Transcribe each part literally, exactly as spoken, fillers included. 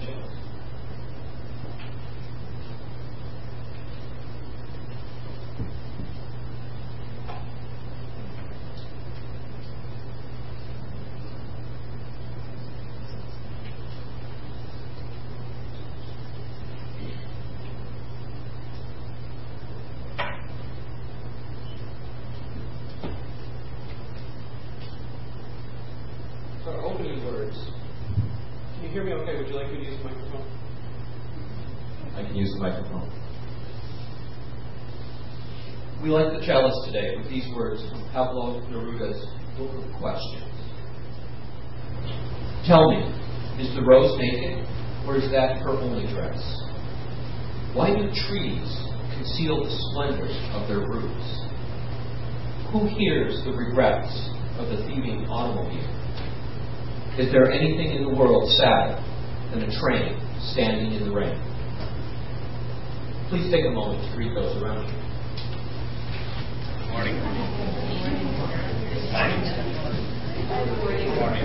chance. So our opening words. Can you hear me okay? Would you like me to use the microphone? I can use the microphone. We light the chalice today with these words from Pablo Neruda's Book of Questions. Tell me, is the rose naked, or is that her only dress? Why do trees conceal the splendor of their roots? Who hears the regrets of the thieving automobile? Is there anything in the world sadder than a train standing in the rain? Please take a moment to greet those around you. Good morning. Good morning. Good morning.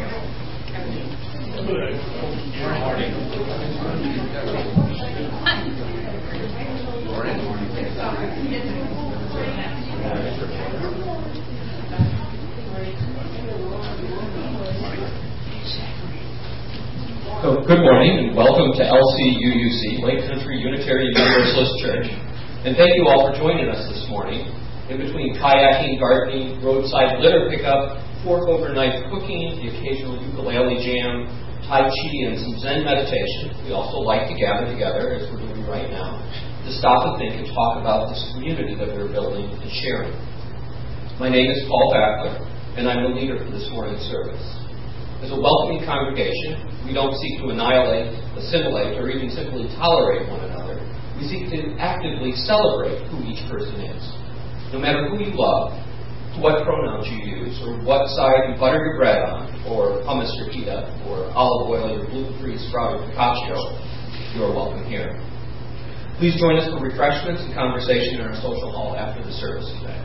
So, good morning and welcome to L C U U C, Lake Country Unitarian Universalist Church. And thank you all for joining us this morning. In between kayaking, gardening, roadside litter pickup, fork over knife cooking, the occasional ukulele jam, Tai Chi, and some Zen meditation, we also like to gather together, as we're doing right now, to stop and think and talk about this community that we're building and sharing. My name is Paul Backler, and I'm the leader for this morning's service. As a welcoming congregation, we don't seek to annihilate, assimilate, or even simply tolerate one another. We seek to actively celebrate who each person is. No matter who you love, what pronouns you use, or what side you butter your bread on, or hummus your pita, or olive oil your gluten-free sprouted focaccia, you are welcome here. Please join us for refreshments and conversation in our social hall after the service today.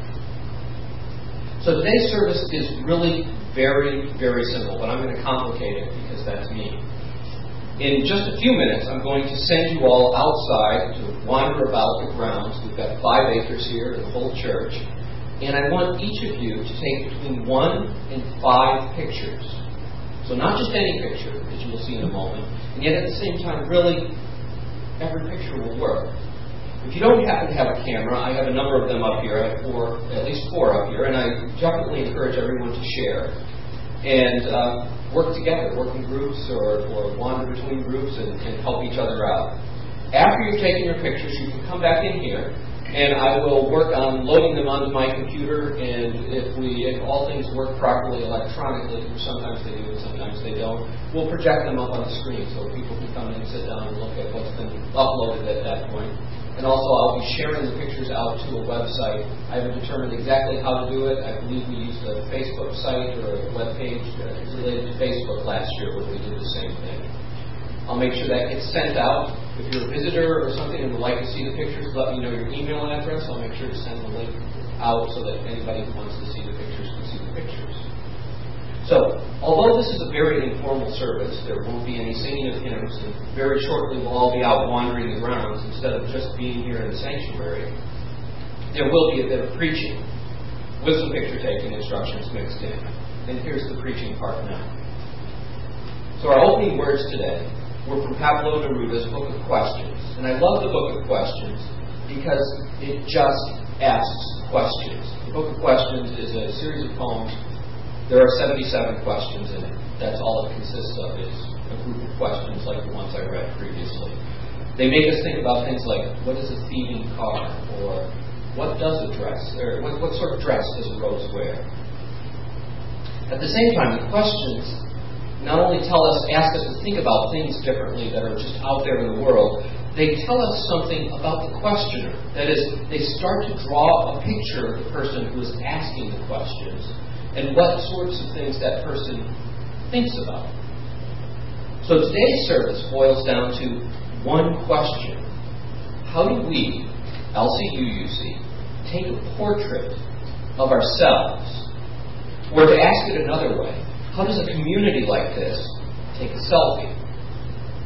So today's service is really very, very simple, but I'm going to complicate it because that's me. In just a few minutes, I'm going to send you all outside to wander about the grounds. We've got five acres here in the whole church. And I want each of you to take between one and five pictures. So not just any picture, as you will see in a moment. And yet at the same time, really, every picture will work. If you don't happen to have a camera, I have a number of them up here. I have four, at least four up here. And I definitely encourage everyone to share. And uh, work together, work in groups or, or wander between groups and, and help each other out. After you've taken your pictures, you can come back in here, and I will work on loading them onto my computer. And if we, if all things work properly electronically, which sometimes they do and sometimes they don't, we'll project them up on the screen so people can come in and sit down and look at what's been uploaded at that point. And also, I'll be sharing the pictures out to a website. I haven't determined exactly how to do it. I believe we used a Facebook site or a web page related to Facebook last year where we did the same thing. I'll make sure that gets sent out. If you're a visitor or something and would like to see the pictures, let me know your email address. I'll make sure to send the link out so that anybody who wants to see the pictures can see the pictures. So, although this is a very informal service, there won't be any singing of hymns, and very shortly we'll all be out wandering the grounds instead of just being here in the sanctuary. There will be a bit of preaching with some picture-taking instructions mixed in. And here's the preaching part now. So our opening words today were from Pablo Neruda's Book of Questions. And I love the Book of Questions because it just asks questions. The Book of Questions is a series of poems. There are seventy-seven questions in it. That's all it consists of, is a group of questions like the ones I read previously. They make us think about things like, what is a thieving car? Or what does a dress, or what, what sort of dress does a rose wear? At the same time, the questions not only tell us, ask us to think about things differently that are just out there in the world, they tell us something about the questioner. That is, they start to draw a picture of the person who is asking the questions and what sorts of things that person thinks about. So today's service boils down to one question. How do we, L C U U C, take a portrait of ourselves? Or to ask it another way, how does a community like this take a selfie?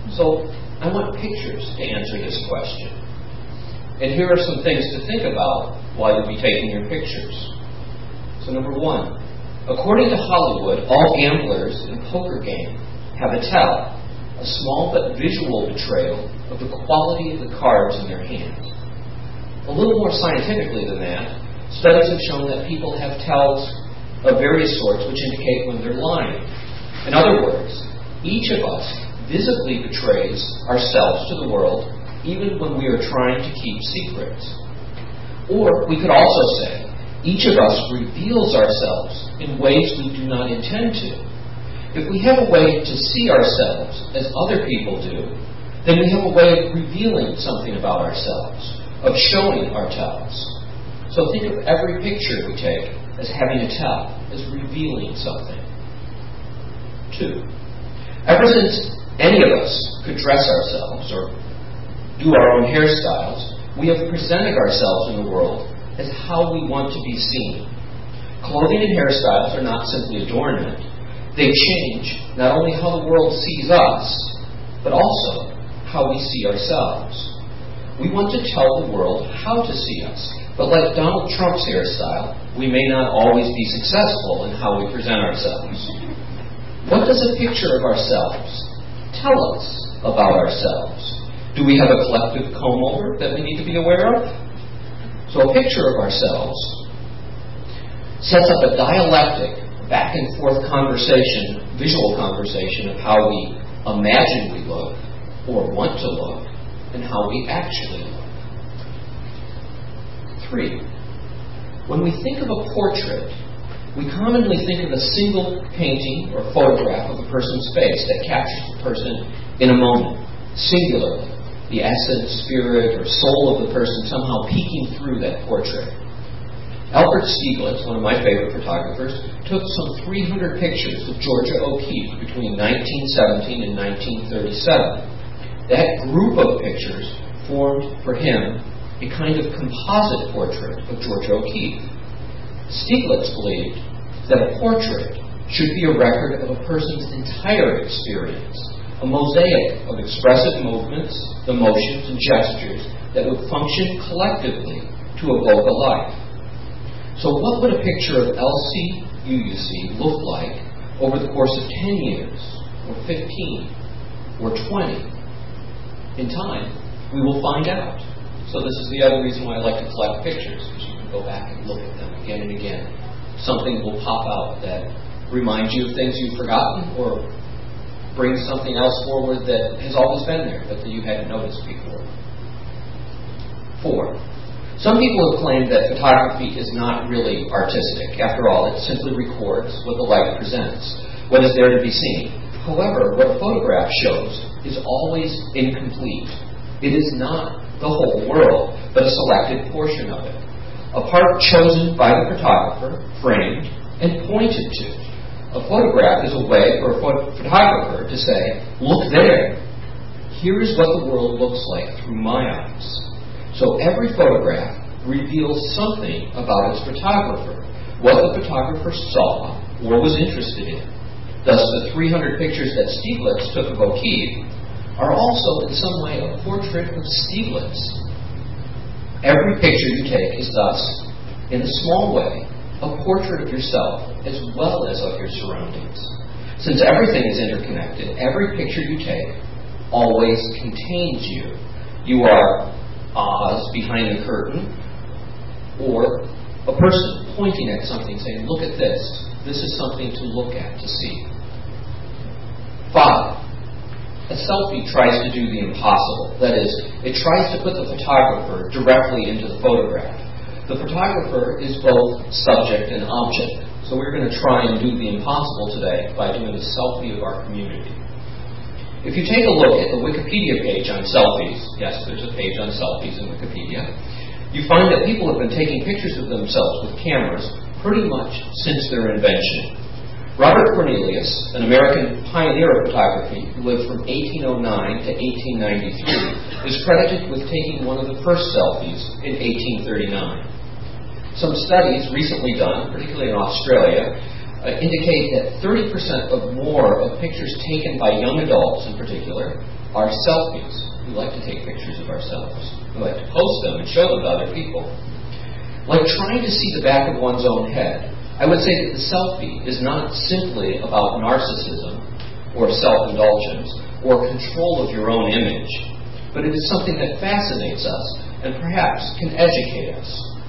So I want pictures to answer this question. And here are some things to think about while you'll be taking your pictures. So number one, according to Hollywood, all gamblers in a poker game have a tell, a small but visual betrayal of the quality of the cards in their hand. A little more scientifically than that, studies have shown that people have tells of various sorts which indicate when they're lying. In other words, each of us visibly betrays ourselves to the world even when we are trying to keep secrets. Or we could also say, each of us reveals ourselves in ways we do not intend to. If we have a way to see ourselves as other people do, then we have a way of revealing something about ourselves, of showing our tells. So think of every picture we take as having a tell, as revealing something. Two, ever since any of us could dress ourselves or do our own hairstyles, we have presented ourselves in the world as how we want to be seen. Clothing and hairstyles are not simply adornment. They change not only how the world sees us, but also how we see ourselves. We want to tell the world how to see us, but like Donald Trump's hairstyle, we may not always be successful in how we present ourselves. What does a picture of ourselves tell us about ourselves? Do we have a collective comb-over that we need to be aware of? So a picture of ourselves sets up a dialectic, back and forth conversation, visual conversation of how we imagine we look or want to look and how we actually look. Three, when we think of a portrait, we commonly think of a single painting or photograph of a person's face that captures the person in a moment, singularly. The essence, spirit, or soul of the person somehow peeking through that portrait. Albert Stieglitz, one of my favorite photographers, took some three hundred pictures of Georgia O'Keeffe between nineteen seventeen and nineteen thirty-seven. That group of pictures formed for him a kind of composite portrait of Georgia O'Keeffe. Stieglitz believed that a portrait should be a record of a person's entire experience, a mosaic of expressive movements, emotions, and gestures that would function collectively to evoke a life. So what would a picture of L C U U C look like over the course of ten years, or fifteen, or twenty? In time, we will find out. So this is the other reason why I like to collect pictures, because you can go back and look at them again and again. Something will pop out that reminds you of things you've forgotten, or brings something else forward that has always been there, but that you hadn't noticed before. Four, some people have claimed that photography is not really artistic. After all, it simply records what the light presents, what is there to be seen. However, what a photograph shows is always incomplete. It is not the whole world, but a selected portion of it. A part chosen by the photographer, framed, and pointed to. A photograph is a way for a photographer to say, look there. Here is what the world looks like through my eyes. So every photograph reveals something about its photographer, what the photographer saw or was interested in. Thus, the three hundred pictures that Stieglitz took of O'Keeffe are also in some way a portrait of Stieglitz. Every picture you take is thus, in a small way, a portrait of yourself as well as of your surroundings. Since everything is interconnected, every picture you take always contains you. You are Oz behind the curtain, or a person pointing at something saying, look at this. This is something to look at, to see. Five, a selfie tries to do the impossible. That is, it tries to put the photographer directly into the photograph. The photographer is both subject and object. So we're going to try and do the impossible today by doing a selfie of our community. If you take a look at the Wikipedia page on selfies, yes, there's a page on selfies in Wikipedia, you find that people have been taking pictures of themselves with cameras pretty much since their invention. Robert Cornelius, an American pioneer of photography who lived from eighteen oh nine to eighteen ninety-three, is credited with taking one of the first selfies in eighteen thirty-nine. Some studies recently done, particularly in Australia, uh, indicate that thirty percent of more of pictures taken by young adults in particular are selfies. We like to take pictures of ourselves. We like to post them and show them to other people. Like trying to see the back of one's own head, I would say that the selfie is not simply about narcissism or self-indulgence or control of your own image, but it is something that fascinates us and perhaps can educate us.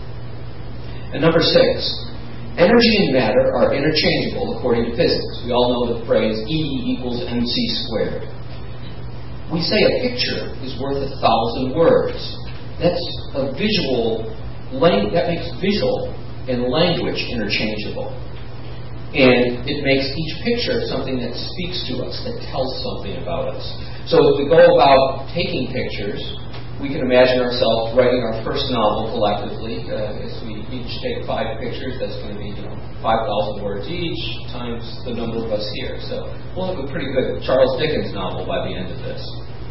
And number six, energy and matter are interchangeable according to physics. We all know the phrase E equals mc squared. We say a picture is worth a thousand words. That's a visual, that makes visual and language interchangeable. And it makes each picture something that speaks to us, that tells something about us. So as we go about taking pictures, we can imagine ourselves writing our first novel collectively. Uh, as we each take five pictures, that's going to be, you know, five thousand words each times the number of us here. So we'll have a pretty good Charles Dickens novel by the end of this.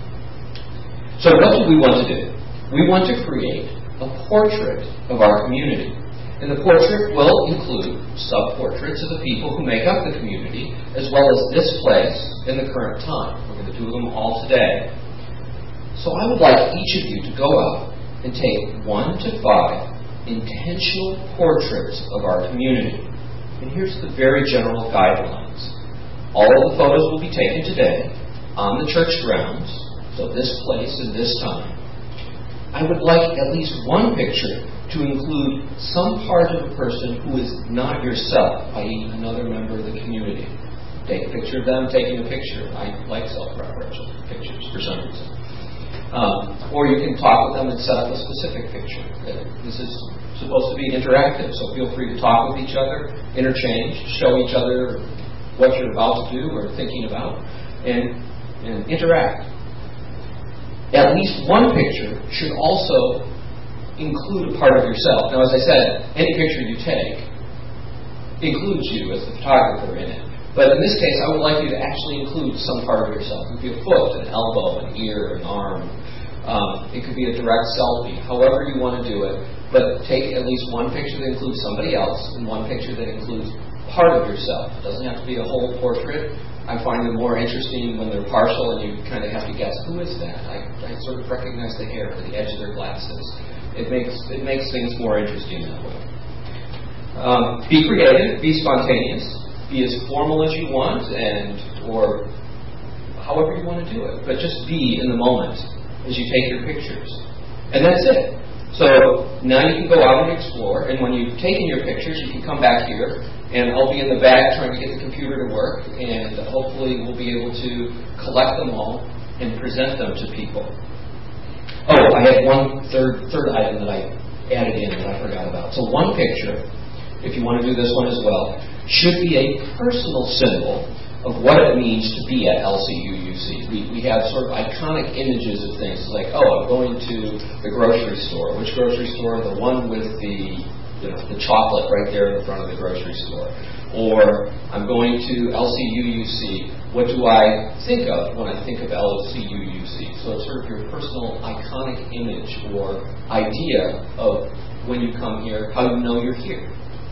So what do we want to do? We want to create a portrait of our community. And the portrait will include sub-portraits of the people who make up the community, as well as this place in the current time. We're going to do them all today. So I would like each of you to go out and take one to five intentional portraits of our community. And here's the very general guidelines. All of the photos will be taken today on the church grounds, so this place and this time. I would like at least one picture to include some part of a person who is not yourself, that is another member of the community. Take a picture of them taking a picture. I like self-referential pictures for some reason. Um, or you can talk with them and set up a specific picture. This is supposed to be interactive, so feel free to talk with each other, interchange, show each other what you're about to do or thinking about, and, and interact. At least one picture should also include a part of yourself. Now, as I said, any picture you take includes you as the photographer in it. But in this case, I would like you to actually include some part of yourself. It could be a foot, an elbow, an ear, an arm. Um, it could be a direct selfie, however you want to do it. But take at least one picture that includes somebody else and one picture that includes part of yourself. It doesn't have to be a whole portrait. I find them more interesting when they're partial and you kind of have to guess, who is that? I, I sort of recognize the hair or the edge of their glasses. It makes it makes things more interesting that way. Um, be creative, be spontaneous, be as formal as you want, and or however you want to do it. But just be in the moment as you take your pictures, and that's it. So now you can go out and explore. And when you've taken your pictures, you can come back here, and I'll be in the back trying to get the computer to work, and hopefully we'll be able to collect them all and present them to people. Oh, I had one third third item that I added in that I forgot about. So one picture, if you want to do this one as well, should be a personal symbol of what it means to be at L C U U C. We, we have sort of iconic images of things like, oh, I'm going to the grocery store. Which grocery store? The one with the, you know, the chocolate right there in the front of the grocery store. Or I'm going to L C U U C. What do I think of when I think of L C U U C? So it's sort of your personal iconic image or idea of when you come here, how you know you're here.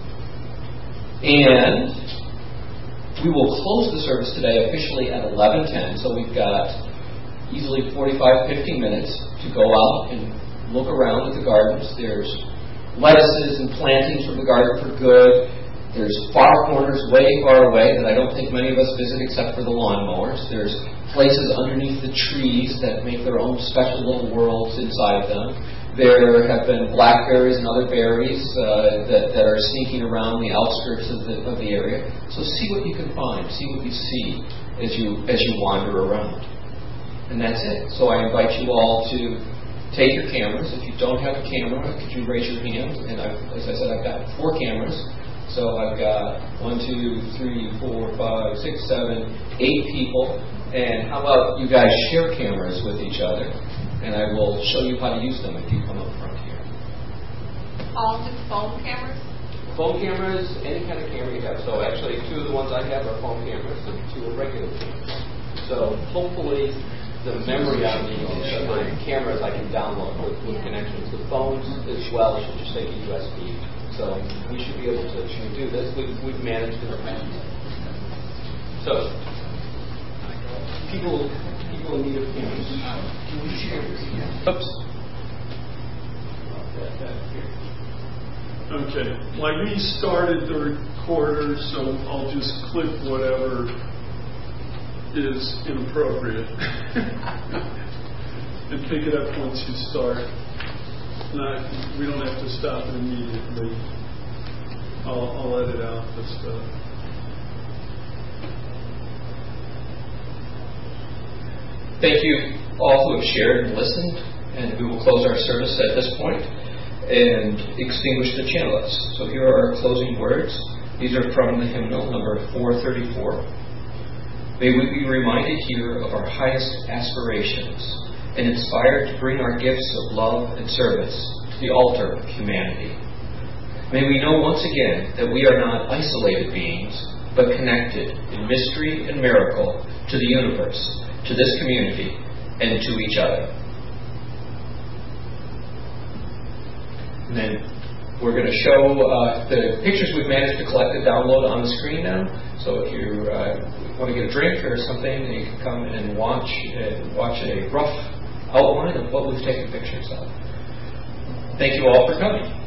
And we will close the service today officially at eleven ten, so we've got easily forty-five, fifty minutes to go out and look around at the gardens. There's lettuces and plantings from the Garden for Good. There's far corners way far away that I don't think many of us visit except for the lawnmowers. There's places underneath the trees that make their own special little worlds inside them. There have been blackberries and other berries uh, that, that are sneaking around the outskirts of the, of the area. So see what you can find. See what you see as you as you wander around. And that's it. So I invite you all to take your cameras. If you don't have a camera, could you raise your hand? And I've, as I said, I've got four cameras. So I've got one, two, three, four, five, six, seven, eight people. And how about you guys share cameras with each other? And I will show you how to use them if you come up front here. All just phone cameras? Phone cameras, any kind of camera you have. So actually, two of the ones I have are phone cameras, and two are regular cameras. So hopefully, the memory on the, the cameras I can download with, with connections. The phones as well should just take a U S B. So we should be able to do this. We, we've managed it. So people, people in need of cameras. Can we share this? Oops. Okay. Well, I restarted the recorder, so I'll just clip whatever is inappropriate and pick it up once you start. Not, we don't have to stop it immediately. I'll, I'll edit out the stuff. Thank you all who have shared and listened, and we will close our service at this point and extinguish the channels. So here are our closing words. These are from the hymnal, number four thirty-four. May we be reminded here of our highest aspirations and inspired to bring our gifts of love and service to the altar of humanity. May we know once again that we are not isolated beings, but connected in mystery and miracle to the universe, to this community, and to each other. And then we're going to show uh, the pictures we've managed to collect and download on the screen now. So if you uh, want to get a drink or something, you can come and watch uh, watch a rough outline of what we've taken pictures of. Thank you all for coming.